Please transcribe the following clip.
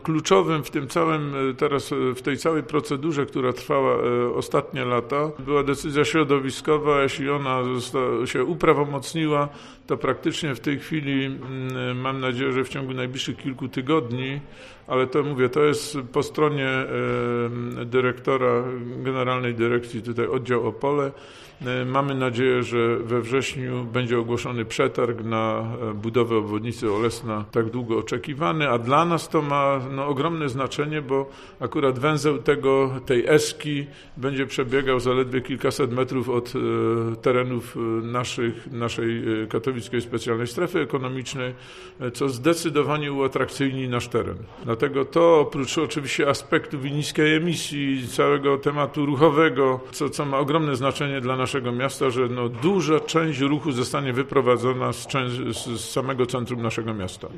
Kluczowym w tej całej procedurze, która trwała ostatnie lata, była decyzja środowiskowa. Jeśli ona się uprawomocniła, to praktycznie w tej chwili mam nadzieję, że w ciągu najbliższych kilku tygodni, ale to jest po stronie dyrektora Generalnej Dyrekcji, tutaj oddział Opole. Mamy nadzieję, że we wrześniu będzie ogłoszony przetarg na budowę obwodnicy Olesna, tak długo oczekiwany, a dla nas to ma ogromne znaczenie, bo akurat węzeł tej eski będzie przebiegał zaledwie kilkaset metrów od terenów naszej katowickiej specjalnej strefy ekonomicznej, co zdecydowanie uatrakcyjni nasz teren. Dlatego to oprócz oczywiście aspektów i niskiej emisji, całego tematu ruchowego, co ma ogromne znaczenie dla naszego miasta, że duża część ruchu zostanie wyprowadzona z samego centrum naszego miasta.